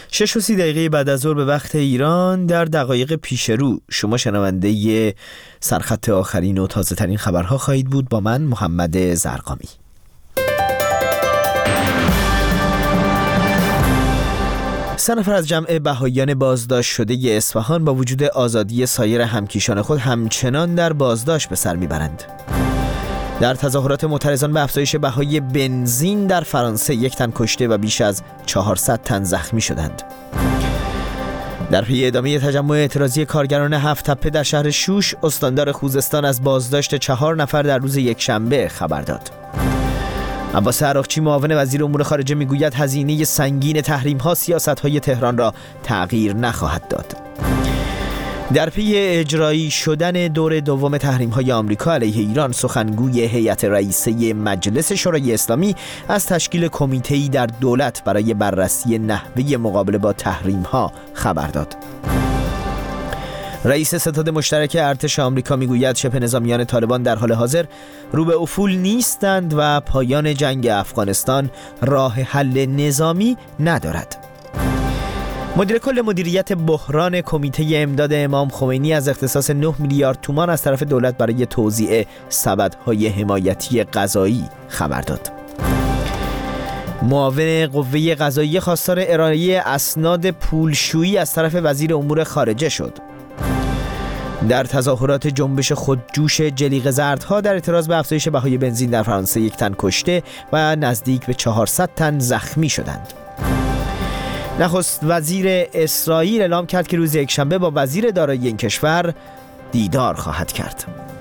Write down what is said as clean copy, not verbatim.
6:30 بعد از ظهر به وقت ایران. در دقایق پیش رو شما شنونده سرخط آخرین و تازه ترین خبرها خواهید بود با من محمد زرقامی. 3 نفر از جمع بهائیان بازداشت شده اصفهان با وجود آزادی سایر همکیشان خود همچنان در بازداشت به سر میبرند. در تظاهرات معترضان به افزایش بهای بنزین در فرانسه 1 تن کشته و بیش از 400 تن زخمی شدند. در پی ادامه تجمع اعتراضی کارگران 7 تپه در شهر شوش، استاندار خوزستان از بازداشت 4 نفر در روز یکشنبه خبر داد. عباس عراقچی معاون وزیر امور خارجه میگوید هزینه سنگین تحریم‌ها سیاست‌های تهران را تغییر نخواهد داد. در پی اجرایی شدن دور دوم تحریم‌های آمریکا علیه ایران، سخنگوی هیئت رئیسه مجلس شورای اسلامی از تشکیل کمیته‌ای در دولت برای بررسی نحوه مقابله با تحریم‌ها خبر داد. رئیس ستاد مشترک ارتش آمریکا میگوید شبه نظامیان طالبان در حال حاضر رو به افول نیستند و پایان جنگ افغانستان راه حل نظامی ندارد. مدیر کل مدیریت بحران کمیته امداد امام خمینی از اختصاص 9 میلیارد تومان از طرف دولت برای توزیع سبدهای حمایتی غذایی خبر داد. معاون قوه قضاییه خواستار ارائه اسناد پولشویی از طرف وزیر امور خارجه شد. در تظاهرات جنبش خودجوش جلیقه زردها در اعتراض به افزایش بهای بنزین در فرانسه 1 تن کشته و نزدیک به 400 تن زخمی شدند. نخست وزیر اسرائیل اعلام کرد که روز یکشنبه با وزیر دارایی این کشور دیدار خواهد کرد.